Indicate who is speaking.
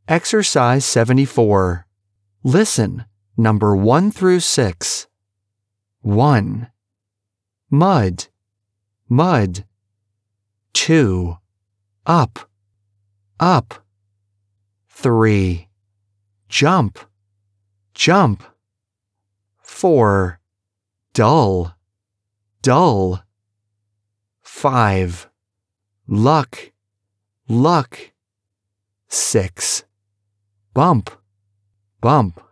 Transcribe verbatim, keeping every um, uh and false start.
Speaker 1: Exercise seventy-four. Listen, number one through six. one. Mud, mud. two. Up, up. three. Jump, jump. four. Dull, dull. five. Luck, luck. six. Bump, bump.